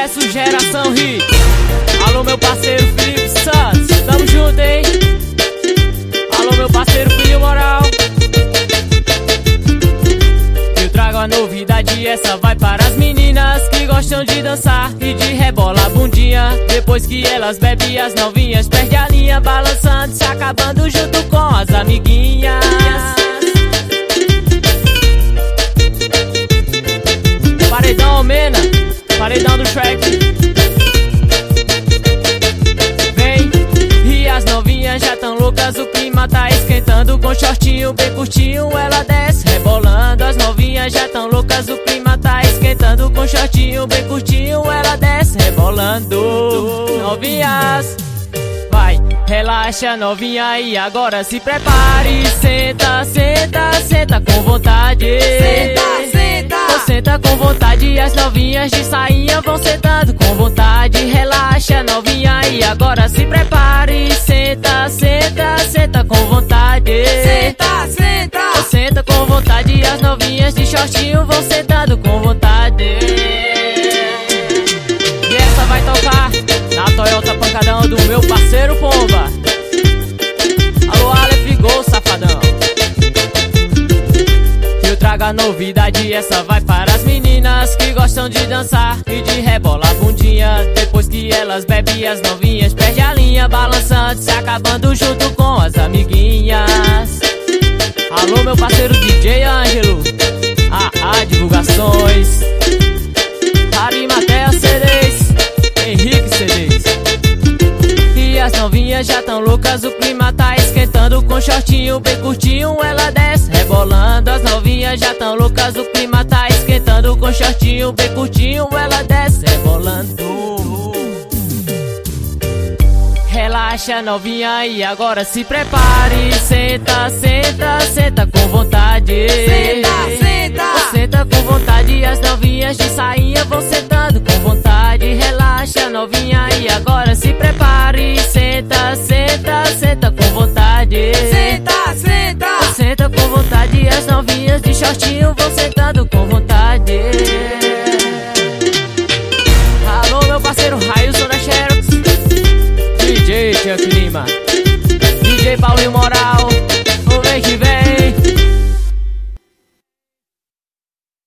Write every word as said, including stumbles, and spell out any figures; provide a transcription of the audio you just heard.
sucesso, geração hit. Alô meu parceiro Felipe Santos, tamo junto, hein? Alô meu parceiro Filho Moral. Eu trago a novidade, essa vai para as meninas que gostam de dançar e de rebolar a bundinha. Depois que elas bebem, as novinhas perdem a linha, balançando, se acabando junto com as amiguinhas. Paredão Mena, paredão do Shrek. Vem, e as novinhas já tão loucas, o clima tá esquentando. Com shortinho bem curtinho, ela desce rebolando. As novinhas já tão loucas, o clima tá esquentando. Com shortinho bem curtinho, ela desce rebolando. Novinhas, vai, relaxa novinha e agora se prepare. Senta, senta, senta com vontade. Senta, senta. Senta com vontade e as novinhas de sainha vão sentando com vontade. Relaxa novinha e agora se prepare. Senta, senta, senta com vontade. Senta, senta. Senta com vontade e as novinhas de shortinho vão sentando com vontade. E essa vai tocar na Toyota Pancadão do meu parceiro Pomba. Alô Aleph Gol, safadão. Eu trago a novidade, essa vai para as meninas que gostam de dançar e de rebolar a bundinha. Depois que elas bebem, as novinhas perdem a linha, balançando, se acabando junto com as amiguinhas. Alô meu parceiro D J Ângelo, A A Divulgações, Arimatea C Ds, Henrique C Ds. E as novinhas já tão loucas, o clima tá esquentando. Com shortinho bem curtinho, ela desce rebolando. As novinhas já tão loucas, o clima tá esquentando. Com shortinho bem curtinho, ela desce rebolando. Relaxa novinha e agora se prepare. Senta, senta, senta com vontade. Senta, senta. Senta com vontade e as novinhas de sainha vão sentando com vontade. Relaxa novinha e agora se prepare. Senta, senta, senta com vontade. Senta, senta. Senta com vontade e as novinhas de shortinho vão sentando com vontade.